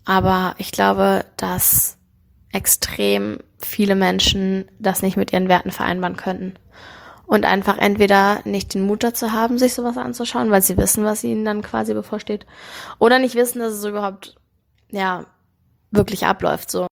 Aber ich glaube, dass extrem viele Menschen das nicht mit ihren Werten vereinbaren könnten. Und einfach entweder nicht den Mut dazu haben, sich sowas anzuschauen, weil sie wissen, was ihnen dann quasi bevorsteht. Oder nicht wissen, dass es so überhaupt, wirklich abläuft so.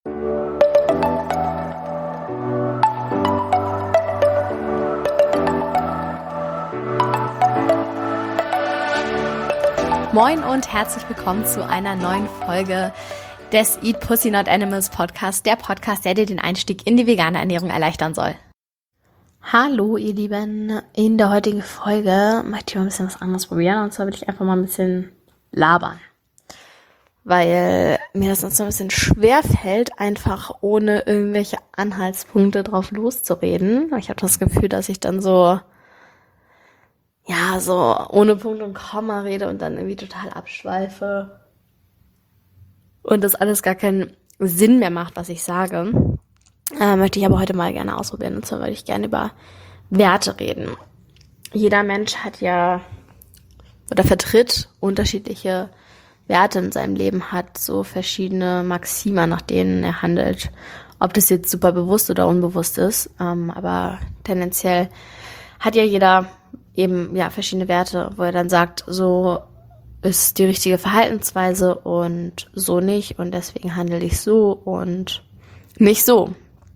Moin und herzlich willkommen zu einer neuen Folge des Eat Pussy Not Animals Podcast, der Podcast, der dir den Einstieg in die vegane Ernährung erleichtern soll. Hallo ihr Lieben, in der heutigen Folge möchte ich mal ein bisschen was anderes probieren, und zwar will ich einfach mal ein bisschen labern, weil mir das sonst so ein bisschen schwer fällt, einfach ohne irgendwelche Anhaltspunkte drauf loszureden. Ich habe das Gefühl, dass ich dann so ohne Punkt und Komma rede und dann irgendwie total abschweife und das alles gar keinen Sinn mehr macht, was ich sage. Möchte ich aber heute mal gerne ausprobieren, und zwar würde ich gerne über Werte reden. Jeder Mensch hat ja oder vertritt unterschiedliche Werte in seinem Leben, hat so verschiedene Maxima, nach denen er handelt. Ob das jetzt super bewusst oder unbewusst ist, aber tendenziell hat ja jeder eben verschiedene Werte, wo er dann sagt, so ist die richtige Verhaltensweise und so nicht, und deswegen handle ich so und nicht so.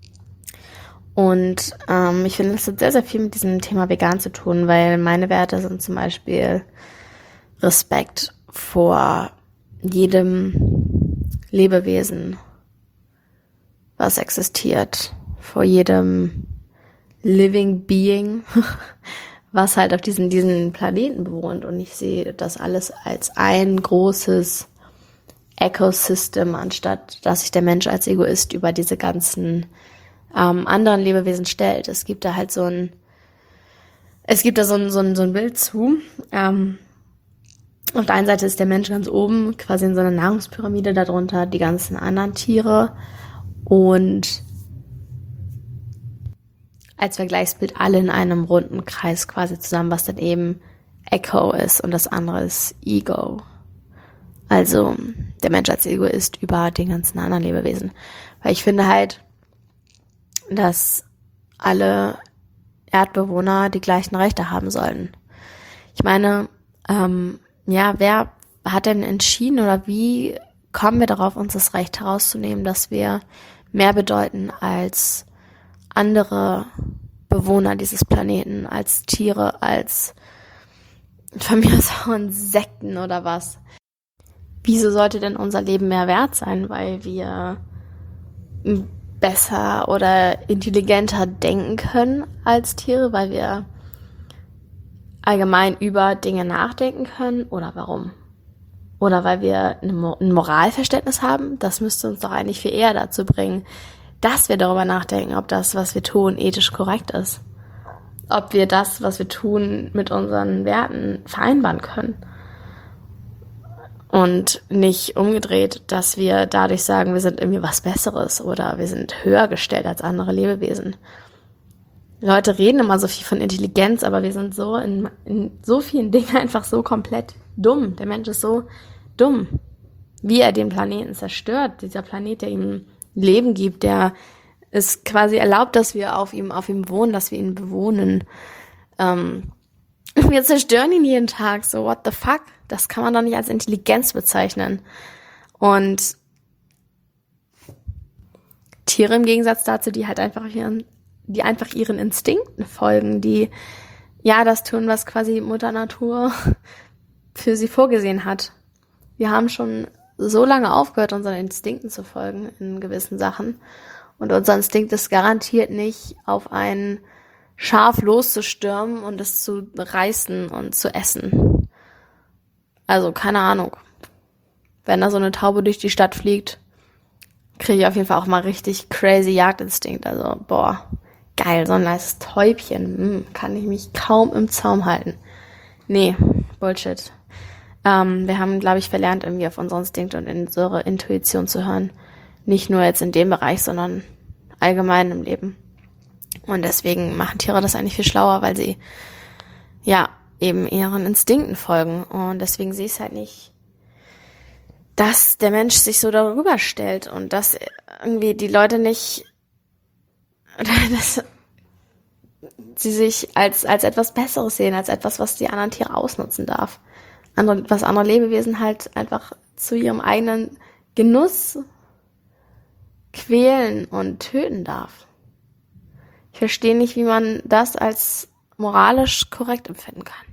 Und ich finde, das hat sehr, sehr viel mit diesem Thema vegan zu tun, weil meine Werte sind zum Beispiel Respekt vor jedem Lebewesen, was existiert, vor jedem Living Being, was halt auf diesen Planeten bewohnt. Und ich sehe das alles als ein großes Ecosystem, anstatt dass sich der Mensch als Egoist über diese ganzen anderen Lebewesen stellt. Es gibt da halt so ein Bild zu. Auf der einen Seite ist der Mensch ganz oben, quasi in so einer Nahrungspyramide, darunter die ganzen anderen Tiere, und als Vergleichsbild alle in einem runden Kreis quasi zusammen, was dann eben Echo ist und das andere ist Ego. Also der Mensch als Egoist über den ganzen anderen Lebewesen. Weil ich finde halt, dass alle Erdbewohner die gleichen Rechte haben sollten. Ich meine, wer hat denn entschieden oder wie kommen wir darauf, uns das Recht herauszunehmen, dass wir mehr bedeuten als andere Bewohner dieses Planeten, als Tiere, als von mir aus auch Insekten oder was? Wieso sollte denn unser Leben mehr wert sein, weil wir besser oder intelligenter denken können als Tiere, weil wir allgemein über Dinge nachdenken können, oder warum? Oder weil wir ein Moralverständnis haben? Das müsste uns doch eigentlich viel eher dazu bringen, dass wir darüber nachdenken, ob das, was wir tun, ethisch korrekt ist. Ob wir das, was wir tun, mit unseren Werten vereinbaren können. Und nicht umgedreht, dass wir dadurch sagen, wir sind irgendwie was Besseres oder wir sind höher gestellt als andere Lebewesen. Leute reden immer so viel von Intelligenz, aber wir sind so in so vielen Dingen einfach so komplett dumm. Der Mensch ist so dumm, wie er den Planeten zerstört. Dieser Planet, der ihm Leben gibt, der es quasi erlaubt, dass wir auf ihm wohnen, dass wir ihn bewohnen. Wir zerstören ihn jeden Tag, so what the fuck? Das kann man doch nicht als Intelligenz bezeichnen. Und Tiere im Gegensatz dazu, die halt einfach ihren Instinkten folgen, die das tun, was quasi Mutter Natur für sie vorgesehen hat. Wir haben schon so lange aufgehört, unseren Instinkten zu folgen in gewissen Sachen. Und unser Instinkt ist garantiert nicht, auf ein Schaf loszustürmen und es zu reißen und zu essen. Also, keine Ahnung. Wenn da so eine Taube durch die Stadt fliegt, kriege ich auf jeden Fall auch mal richtig crazy Jagdinstinkt. Also, geil, so ein nice Täubchen. Kann ich mich kaum im Zaum halten. Nee, Bullshit. Wir haben, glaube ich, verlernt, irgendwie auf unseren Instinkt und in unsere Intuition zu hören. Nicht nur jetzt in dem Bereich, sondern allgemein im Leben. Und deswegen machen Tiere das eigentlich viel schlauer, weil sie eben ihren Instinkten folgen. Und deswegen sehe ich es halt nicht dass der Mensch sich so darüber stellt und dass irgendwie die Leute nicht, dass sie sich als etwas Besseres sehen, als etwas, was die anderen Tiere ausnutzen darf. Was andere Lebewesen halt einfach zu ihrem eigenen Genuss quälen und töten darf. Ich verstehe nicht, wie man das als moralisch korrekt empfinden kann.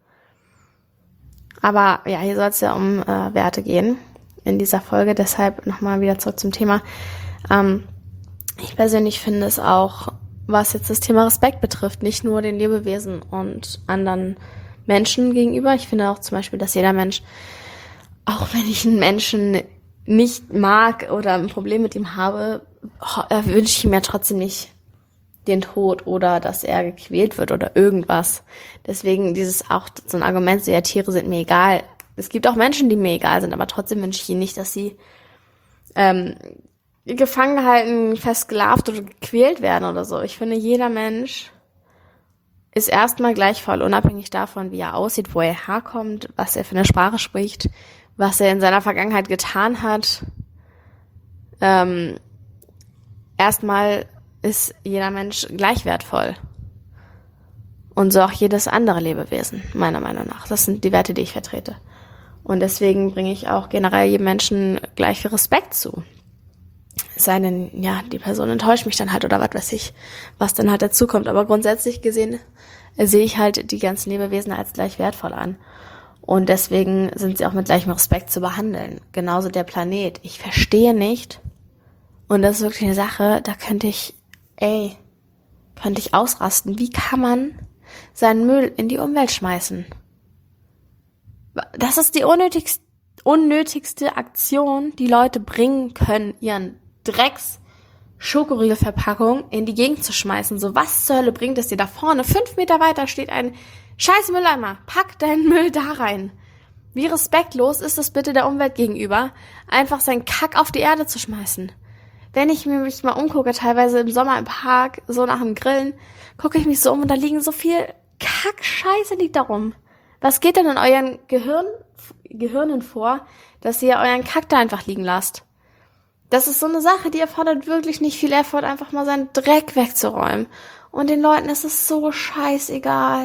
Aber ja, hier soll es ja um Werte gehen in dieser Folge. Deshalb nochmal wieder zurück zum Thema. Ich persönlich finde es auch, was jetzt das Thema Respekt betrifft, nicht nur den Lebewesen und anderen Menschen gegenüber. Ich finde auch zum Beispiel, dass jeder Mensch, auch wenn ich einen Menschen nicht mag oder ein Problem mit ihm habe, wünsche ich ihm ja trotzdem nicht den Tod oder dass er gequält wird oder irgendwas. Deswegen dieses auch so ein Argument, so ja, Tiere sind mir egal. Es gibt auch Menschen, die mir egal sind, aber trotzdem wünsche ich ihnen nicht, dass sie gefangen gehalten, versklavt oder gequält werden oder so. Ich finde, jeder Mensch ist erstmal gleich voll, unabhängig davon, wie er aussieht, wo er herkommt, was er für eine Sprache spricht, was er in seiner Vergangenheit getan hat. Erstmal ist jeder Mensch gleich wertvoll. Und so auch jedes andere Lebewesen, meiner Meinung nach. Das sind die Werte, die ich vertrete. Und deswegen bringe ich auch generell jedem Menschen gleich viel Respekt zu. Es sei denn, ja, die Person enttäuscht mich dann halt oder was weiß ich, was dann halt dazukommt. Aber grundsätzlich gesehen sehe ich halt die ganzen Lebewesen als gleich wertvoll an. Und deswegen sind sie auch mit gleichem Respekt zu behandeln. Genauso der Planet. Ich verstehe nicht, und das ist wirklich eine Sache, da könnte ich ausrasten. Wie kann man seinen Müll in die Umwelt schmeißen? Das ist die unnötigste Aktion, die Leute bringen können, ihren Drecks-Schokoriegelverpackung in die Gegend zu schmeißen. So, was zur Hölle bringt es dir? Da vorne, 5 Meter weiter, steht ein scheiß Mülleimer. Pack deinen Müll da rein. Wie respektlos ist es bitte der Umwelt gegenüber, einfach seinen Kack auf die Erde zu schmeißen? Wenn ich mich mal umgucke, teilweise im Sommer im Park, so nach dem Grillen, gucke ich mich so um und da liegen so viel Kack-Scheiße liegt da rum. Was geht denn in euren Gehirnen vor, dass ihr euren Kack da einfach liegen lasst? Das ist so eine Sache, die erfordert wirklich nicht viel Effort, einfach mal seinen Dreck wegzuräumen. Und den Leuten ist es so scheißegal.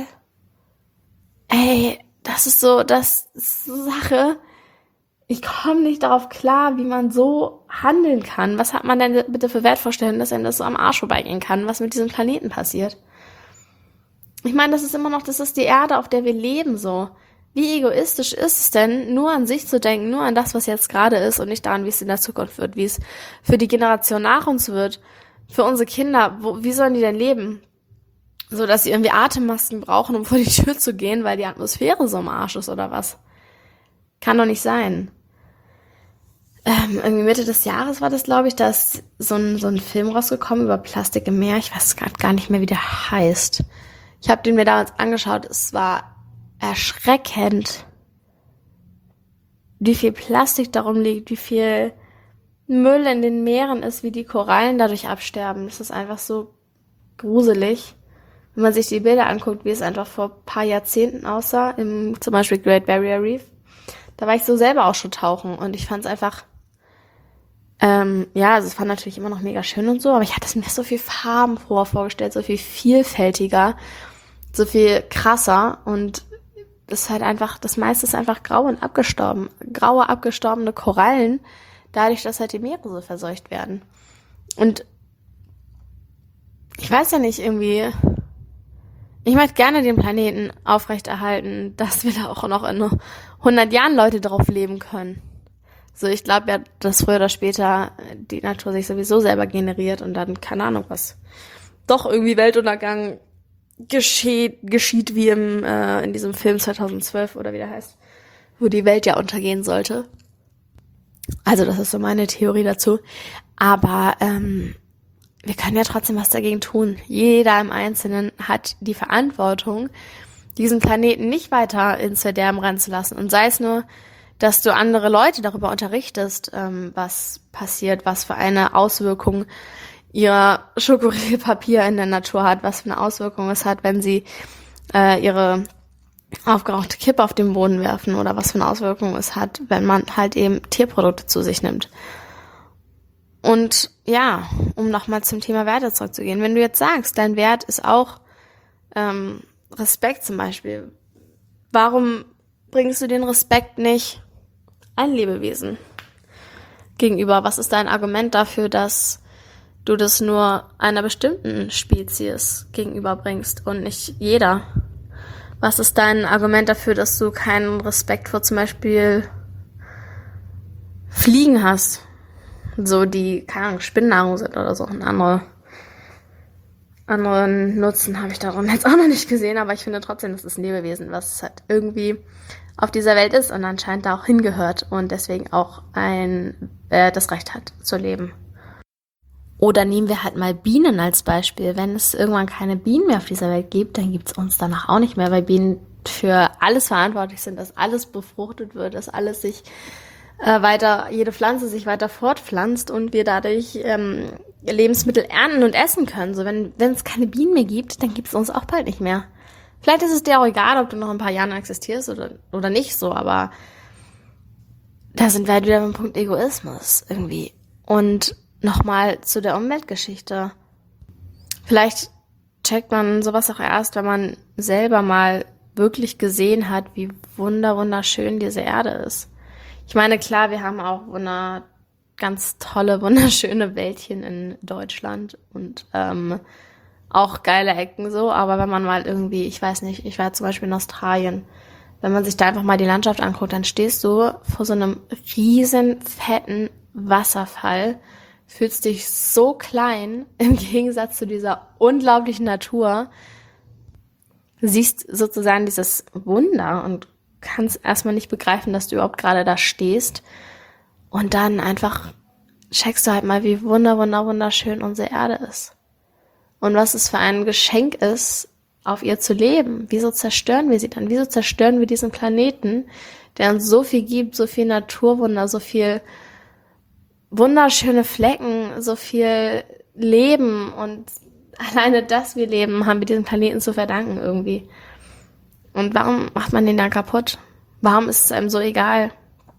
Das ist so Sache. Ich komme nicht darauf klar, wie man so handeln kann. Was hat man denn bitte für Wertvorstellungen, dass einem das so am Arsch vorbeigehen kann, was mit diesem Planeten passiert? Ich meine, das ist die Erde, auf der wir leben, so. Wie egoistisch ist es denn, nur an sich zu denken, nur an das, was jetzt gerade ist und nicht daran, wie es in der Zukunft wird, wie es für die Generation nach uns wird, für unsere Kinder, wie sollen die denn leben? So, dass sie irgendwie Atemmasken brauchen, um vor die Tür zu gehen, weil die Atmosphäre so im Arsch ist oder was? Kann doch nicht sein. Irgendwie Mitte des Jahres war das, glaube ich, da ist so ein Film rausgekommen über Plastik im Meer. Ich weiß gerade gar nicht mehr, wie der heißt. Ich habe den mir damals angeschaut. Es war erschreckend, wie viel Plastik darum liegt, wie viel Müll in den Meeren ist, wie die Korallen dadurch absterben. Das ist einfach so gruselig, wenn man sich die Bilder anguckt, wie es einfach vor ein paar Jahrzehnten aussah, im zum Beispiel Great Barrier Reef. Da war ich so selber auch schon tauchen und ich fand es einfach, also es war natürlich immer noch mega schön und so, aber ich hatte es mir so viel farbenfroher vorgestellt, so viel vielfältiger, so viel krasser und das ist halt einfach, das meiste ist einfach grau und abgestorben. Graue, abgestorbene Korallen, dadurch, dass halt die Meere so verseucht werden. Und ich weiß ja nicht, irgendwie, ich möchte gerne den Planeten aufrechterhalten, dass wir da auch noch in 100 Jahren Leute drauf leben können. So, ich glaube ja, dass früher oder später die Natur sich sowieso selber generiert und dann, keine Ahnung was, doch irgendwie Weltuntergang geschieht wie in diesem Film 2012 oder wie der heißt, wo die Welt ja untergehen sollte. Also das ist so meine Theorie dazu. Aber wir können ja trotzdem was dagegen tun. Jeder im Einzelnen hat die Verantwortung, diesen Planeten nicht weiter ins Verderben rennen zu lassen. Und sei es nur, dass du andere Leute darüber unterrichtest, was passiert, was für eine Auswirkung ihr Schokoriegelpapier in der Natur hat, was für eine Auswirkung es hat, wenn sie ihre aufgerauchte Kippe auf den Boden werfen oder was für eine Auswirkung es hat, wenn man halt eben Tierprodukte zu sich nimmt. Und ja, um nochmal zum Thema Werte zurückzugehen, wenn du jetzt sagst, dein Wert ist auch Respekt zum Beispiel, warum bringst du den Respekt nicht ein Lebewesen gegenüber? Was ist dein Argument dafür, dass du das nur einer bestimmten Spezies gegenüberbringst und nicht jeder? Was ist dein Argument dafür, dass du keinen Respekt vor zum Beispiel Fliegen hast? So die, keine Ahnung, Spinnnahrung sind oder so. Anderen Nutzen habe ich darum jetzt auch noch nicht gesehen, aber ich finde trotzdem, das ist ein Lebewesen, was halt irgendwie auf dieser Welt ist und anscheinend da auch hingehört und deswegen auch das Recht hat zu leben. Oder nehmen wir halt mal Bienen als Beispiel. Wenn es irgendwann keine Bienen mehr auf dieser Welt gibt, dann gibt es uns danach auch nicht mehr, weil Bienen für alles verantwortlich sind, dass alles befruchtet wird, dass alles sich jede Pflanze sich weiter fortpflanzt und wir dadurch Lebensmittel ernten und essen können. So, wenn es keine Bienen mehr gibt, dann gibt es uns auch bald nicht mehr. Vielleicht ist es dir auch egal, ob du noch ein paar Jahren existierst oder nicht so, aber da sind wir halt wieder beim Punkt Egoismus irgendwie. Und nochmal zu der Umweltgeschichte. Vielleicht checkt man sowas auch erst, wenn man selber mal wirklich gesehen hat, wie wunderschön diese Erde ist. Ich meine, klar, wir haben auch ganz tolle, wunderschöne Wäldchen in Deutschland und auch geile Ecken so, aber wenn man mal irgendwie, ich weiß nicht, ich war zum Beispiel in Australien, wenn man sich da einfach mal die Landschaft anguckt, dann stehst du vor so einem riesen, fetten Wasserfall, fühlst dich so klein im Gegensatz zu dieser unglaublichen Natur, siehst sozusagen dieses Wunder und kannst erstmal nicht begreifen, dass du überhaupt gerade da stehst und dann einfach checkst du halt mal, wie wunderschön unsere Erde ist und was es für ein Geschenk ist, auf ihr zu leben. Wieso zerstören wir sie dann? Wieso zerstören wir diesen Planeten, der uns so viel gibt, so viel Naturwunder, so viel wunderschöne Flecken, so viel Leben und alleine, dass wir leben, haben wir diesem Planeten zu verdanken irgendwie. Und warum macht man den dann kaputt? Warum ist es einem so egal,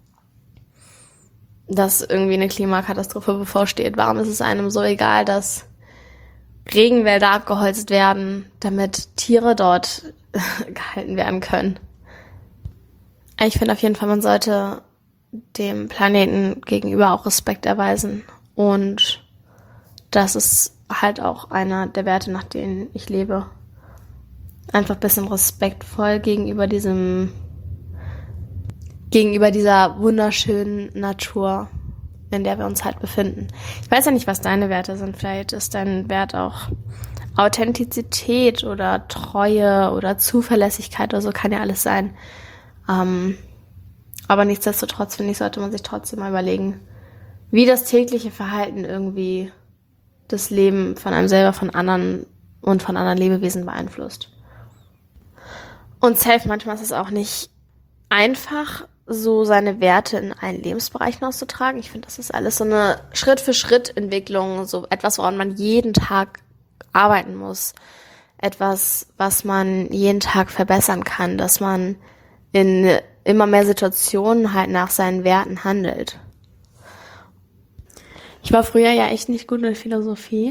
dass irgendwie eine Klimakatastrophe bevorsteht? Warum ist es einem so egal, dass Regenwälder abgeholzt werden, damit Tiere dort gehalten werden können? Ich finde auf jeden Fall, man sollte dem Planeten gegenüber auch Respekt erweisen. Und das ist halt auch einer der Werte, nach denen ich lebe. Einfach ein bisschen respektvoll gegenüber dieser wunderschönen Natur, in der wir uns halt befinden. Ich weiß ja nicht, was deine Werte sind. Vielleicht ist dein Wert auch Authentizität oder Treue oder Zuverlässigkeit oder so, kann ja alles sein. Aber nichtsdestotrotz, finde ich, sollte man sich trotzdem mal überlegen, wie das tägliche Verhalten irgendwie das Leben von einem selber, von anderen und von anderen Lebewesen beeinflusst. Und manchmal ist es auch nicht einfach, so seine Werte in allen Lebensbereichen auszutragen. Ich finde, das ist alles so eine Schritt-für-Schritt-Entwicklung, so etwas, woran man jeden Tag arbeiten muss. Etwas, was man jeden Tag verbessern kann, dass man in immer mehr Situationen halt nach seinen Werten handelt. Ich war früher ja echt nicht gut in Philosophie.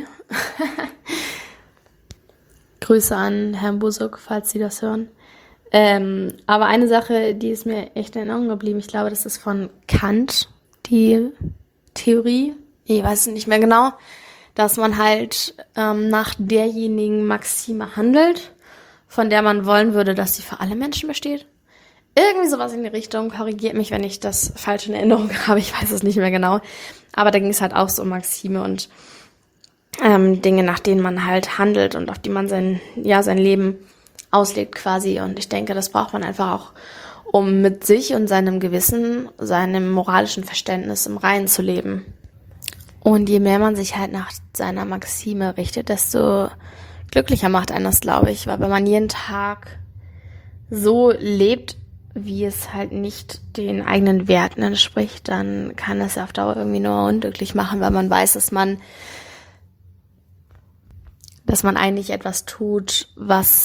Grüße an Herrn Busuk, falls Sie das hören. Aber eine Sache, die ist mir echt in Erinnerung geblieben, ich glaube, das ist von Kant, die Theorie, ich weiß es nicht mehr genau, dass man halt nach derjenigen Maxime handelt, von der man wollen würde, dass sie für alle Menschen besteht. Irgendwie sowas in die Richtung, korrigiert mich, wenn ich das falsch in Erinnerung habe, ich weiß es nicht mehr genau. Aber da ging es halt auch so um Maxime und Dinge, nach denen man halt handelt und auf die man sein Leben auslegt quasi. Und ich denke, das braucht man einfach auch, um mit sich und seinem Gewissen, seinem moralischen Verständnis im Reinen zu leben. Und je mehr man sich halt nach seiner Maxime richtet, desto glücklicher macht einen das, glaube ich. Weil wenn man jeden Tag so lebt, wie es halt nicht den eigenen Werten entspricht, dann kann das ja auf Dauer irgendwie nur unglücklich machen, weil man weiß, dass man eigentlich etwas tut, was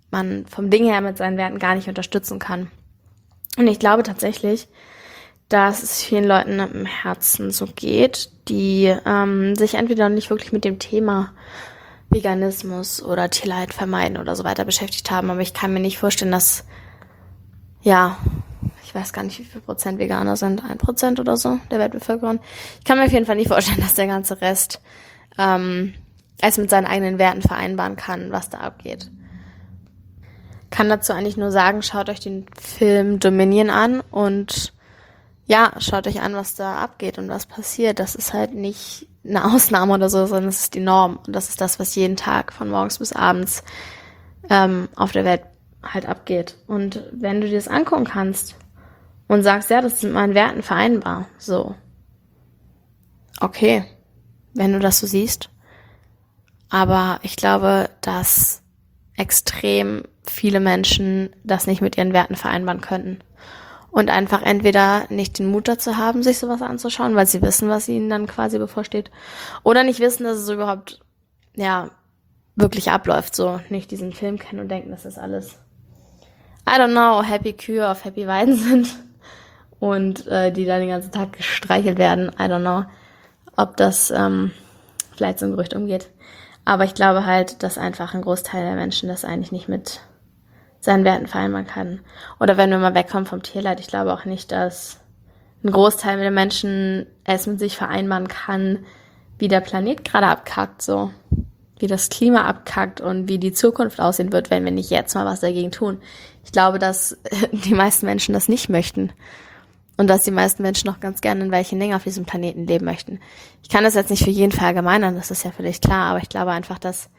man vom Ding her mit seinen Werten gar nicht unterstützen kann. Und ich glaube tatsächlich, dass es vielen Leuten im Herzen so geht, die sich entweder nicht wirklich mit dem Thema Veganismus oder Tierleid vermeiden oder so weiter beschäftigt haben. Aber ich kann mir nicht vorstellen, dass, ja, ich weiß gar nicht, wie viel Prozent Veganer sind, 1% oder so der Weltbevölkerung. Ich kann mir auf jeden Fall nicht vorstellen, dass der ganze Rest es mit seinen eigenen Werten vereinbaren kann, was da abgeht. Kann dazu eigentlich nur sagen, schaut euch den Film Dominion an und ja, schaut euch an, was da abgeht und was passiert. Das ist halt nicht eine Ausnahme oder so, sondern es ist die Norm. Und das ist das, was jeden Tag von morgens bis abends auf der Welt halt abgeht. Und wenn du dir das angucken kannst und sagst, ja, das ist mit meinen Werten vereinbar, so, okay, wenn du das so siehst. Aber ich glaube, dass extrem viele Menschen das nicht mit ihren Werten vereinbaren könnten. Und einfach entweder nicht den Mut dazu haben, sich sowas anzuschauen, weil sie wissen, was ihnen dann quasi bevorsteht. Oder nicht wissen, dass es so überhaupt, ja, wirklich abläuft. So nicht diesen Film kennen und denken, dass das alles, I don't know, happy Kühe auf happy Weiden sind. Und die dann den ganzen Tag gestreichelt werden. I don't know, ob das vielleicht so ein Gerücht umgeht. Aber ich glaube halt, dass einfach ein Großteil der Menschen das eigentlich nicht mit seinen Werten vereinbaren kann. Oder wenn wir mal wegkommen vom Tierleid, ich glaube auch nicht, dass ein Großteil der Menschen es mit sich vereinbaren kann, wie der Planet gerade abkackt, so wie das Klima abkackt und wie die Zukunft aussehen wird, wenn wir nicht jetzt mal was dagegen tun. Ich glaube, dass die meisten Menschen das nicht möchten und dass die meisten Menschen noch ganz gerne in welchen Dingen auf diesem Planeten leben möchten. Ich kann das jetzt nicht für jeden verallgemeinern, das ist ja völlig klar, aber ich glaube einfach, dass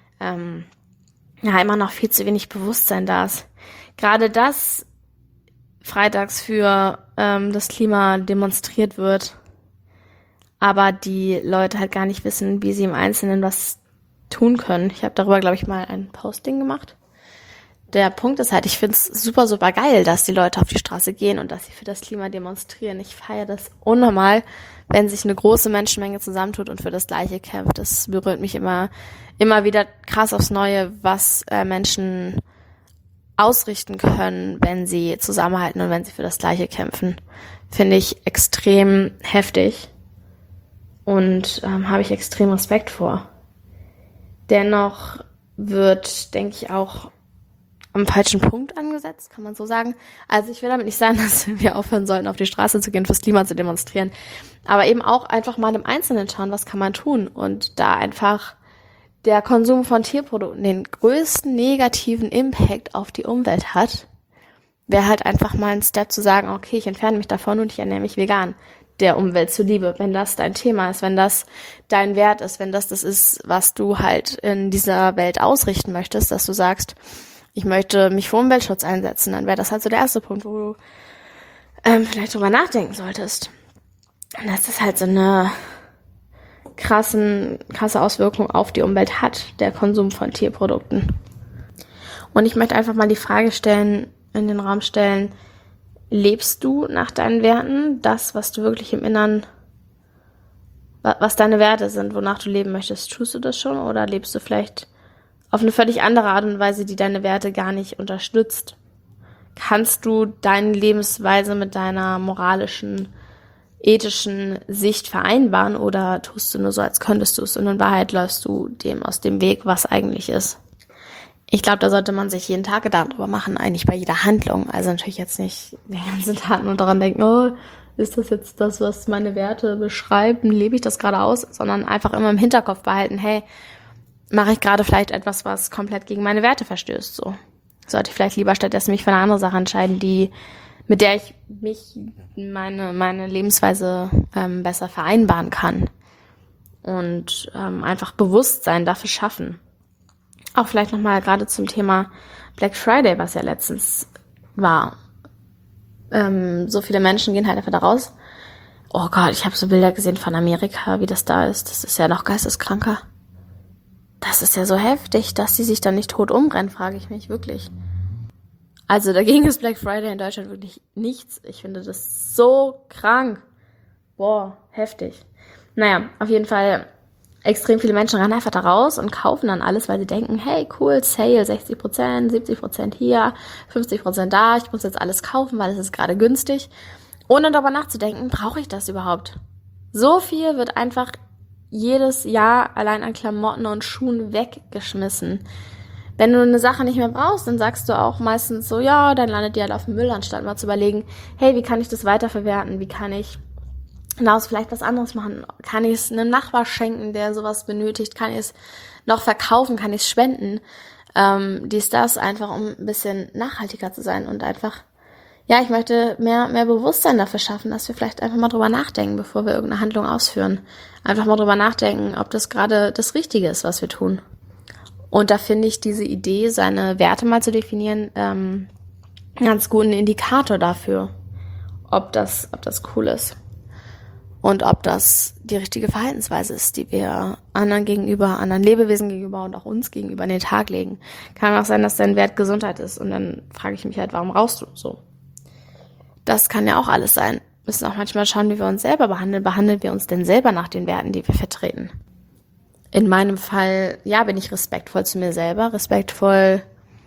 immer noch viel zu wenig Bewusstsein da ist. Gerade das freitags für das Klima demonstriert wird, aber die Leute halt gar nicht wissen, wie sie im Einzelnen was tun können. Ich habe darüber, glaube ich, mal ein Posting gemacht. Der Punkt ist halt, ich finde es super, super geil, dass die Leute auf die Straße gehen und dass sie für das Klima demonstrieren. Ich feiere das unnormal, wenn sich eine große Menschenmenge zusammentut und für das Gleiche kämpft. Das berührt mich immer wieder krass aufs Neue, was Menschen ausrichten können, wenn sie zusammenhalten und wenn sie für das Gleiche kämpfen. Finde ich extrem heftig und habe ich extrem Respekt vor. Dennoch wird, denke ich, auch am falschen Punkt angesetzt, kann man so sagen. Also ich will damit nicht sagen, dass wir aufhören sollten, auf die Straße zu gehen, fürs Klima zu demonstrieren. Aber eben auch einfach mal im Einzelnen schauen, was kann man tun. Und da einfach der Konsum von Tierprodukten den größten negativen Impact auf die Umwelt hat, wäre halt einfach mal ein Step zu sagen, okay, ich entferne mich davon und ich ernähre mich vegan, der Umwelt zuliebe, wenn das dein Thema ist, wenn das dein Wert ist, wenn das ist, was du halt in dieser Welt ausrichten möchtest, dass du sagst, ich möchte mich für Umweltschutz einsetzen, dann wäre das halt so der erste Punkt, wo du vielleicht drüber nachdenken solltest. Und dass das halt so eine krasse Auswirkung auf die Umwelt hat, der Konsum von Tierprodukten. Und ich möchte einfach mal die Frage stellen, in den Raum stellen, lebst du nach deinen Werten, das, was du wirklich im Innern, was deine Werte sind, wonach du leben möchtest, tust du das schon oder lebst du vielleicht auf eine völlig andere Art und Weise, die deine Werte gar nicht unterstützt? Kannst du deine Lebensweise mit deiner moralischen, ethischen Sicht vereinbaren oder tust du nur so, als könntest du es und in Wahrheit läufst du dem aus dem Weg, was eigentlich ist? Ich glaube, da sollte man sich jeden Tag Gedanken drüber machen, eigentlich bei jeder Handlung. Also natürlich jetzt nicht den ganzen Tag nur daran denken, oh, ist das jetzt das, was meine Werte beschreiben, lebe ich das gerade aus, sondern einfach immer im Hinterkopf behalten, hey, mache ich gerade vielleicht etwas, was komplett gegen meine Werte verstößt, so. Sollte ich vielleicht lieber stattdessen mich für eine andere Sache entscheiden, mit der ich meine Lebensweise besser vereinbaren kann und einfach Bewusstsein dafür schaffen. Auch vielleicht nochmal gerade zum Thema Black Friday, was ja letztens war. So viele Menschen gehen halt einfach da raus. Oh Gott, ich habe so Bilder gesehen von Amerika, wie das da ist. Das ist ja noch geisteskranker. Das ist ja so heftig, dass die sich dann nicht tot umbrennen, frage ich mich wirklich. Also dagegen ist Black Friday in Deutschland wirklich nichts. Ich finde das so krank. Boah, heftig. Naja, auf jeden Fall extrem viele Menschen rennen einfach da raus und kaufen dann alles, weil sie denken, hey, cool, Sale, 60%, 70% hier, 50% da, ich muss jetzt alles kaufen, weil es ist gerade günstig. Ohne darüber nachzudenken, brauche ich das überhaupt? So viel wird einfach jedes Jahr allein an Klamotten und Schuhen weggeschmissen. Wenn du eine Sache nicht mehr brauchst, dann sagst du auch meistens so, ja, dann landet die halt auf dem Müll, anstatt mal zu überlegen, hey, wie kann ich das weiterverwerten? Wie kann ich daraus vielleicht was anderes machen? Kann ich es einem Nachbar schenken, der sowas benötigt? Kann ich es noch verkaufen? Kann ich es spenden? Das einfach, um ein bisschen nachhaltiger zu sein und einfach, ja, ich möchte mehr Bewusstsein dafür schaffen, dass wir vielleicht einfach mal drüber nachdenken, bevor wir irgendeine Handlung ausführen. Einfach mal drüber nachdenken, ob das gerade das Richtige ist, was wir tun. Und da finde ich diese Idee, seine Werte mal zu definieren, ganz guten Indikator dafür, ob das cool ist. Und ob das die richtige Verhaltensweise ist, die wir anderen Lebewesen gegenüber und auch uns gegenüber an den Tag legen. Kann auch sein, dass dein Wert Gesundheit ist. Und dann frage ich mich halt, warum rauchst du so? Das kann ja auch alles sein. Wir müssen auch manchmal schauen, wie wir uns selber behandeln. Behandeln wir uns denn selber nach den Werten, die wir vertreten? In meinem Fall, ja, bin ich respektvoll zu mir selber, respektvoll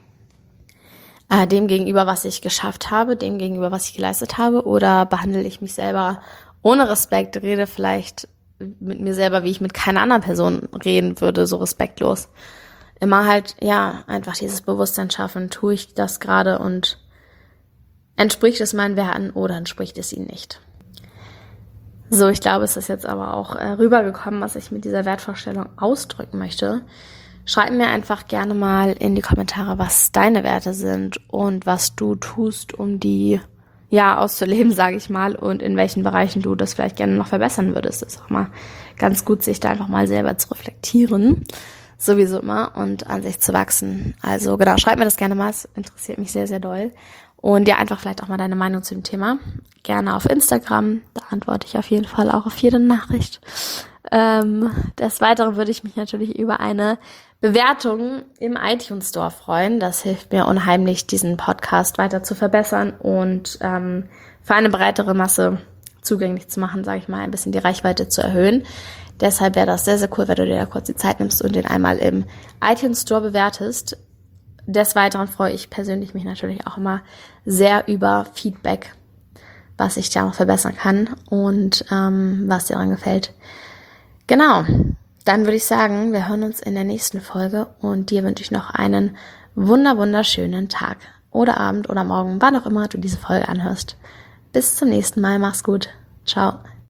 dem gegenüber, was ich geschafft habe, dem gegenüber, was ich geleistet habe, oder behandle ich mich selber ohne Respekt, rede vielleicht mit mir selber, wie ich mit keiner anderen Person reden würde, so respektlos. Immer halt, ja, einfach dieses Bewusstsein schaffen, tue ich das gerade und entspricht es meinen Werten oder entspricht es ihnen nicht. So, ich glaube, es ist jetzt aber auch rübergekommen, was ich mit dieser Wertvorstellung ausdrücken möchte. Schreib mir einfach gerne mal in die Kommentare, was deine Werte sind und was du tust, um die auszuleben, sage ich mal, und in welchen Bereichen du das vielleicht gerne noch verbessern würdest. Das ist auch mal ganz gut, sich da einfach mal selber zu reflektieren, sowieso immer, und an sich zu wachsen. Also genau, schreib mir das gerne mal, es interessiert mich sehr, sehr doll. Und ja, einfach vielleicht auch mal deine Meinung zu dem Thema. Gerne auf Instagram, da antworte ich auf jeden Fall auch auf jede Nachricht. Des Weiteren würde ich mich natürlich über eine Bewertung im iTunes Store freuen. Das hilft mir unheimlich, diesen Podcast weiter zu verbessern und für eine breitere Masse zugänglich zu machen, sage ich mal, ein bisschen die Reichweite zu erhöhen. Deshalb wäre das sehr, sehr cool, wenn du dir da kurz die Zeit nimmst und den einmal im iTunes Store bewertest. Des Weiteren freue ich persönlich mich natürlich auch immer sehr über Feedback, was ich da noch verbessern kann und was dir daran gefällt. Genau, dann würde ich sagen, wir hören uns in der nächsten Folge und dir wünsche ich noch einen wunderschönen Tag oder Abend oder Morgen, wann auch immer du diese Folge anhörst. Bis zum nächsten Mal, mach's gut. Ciao.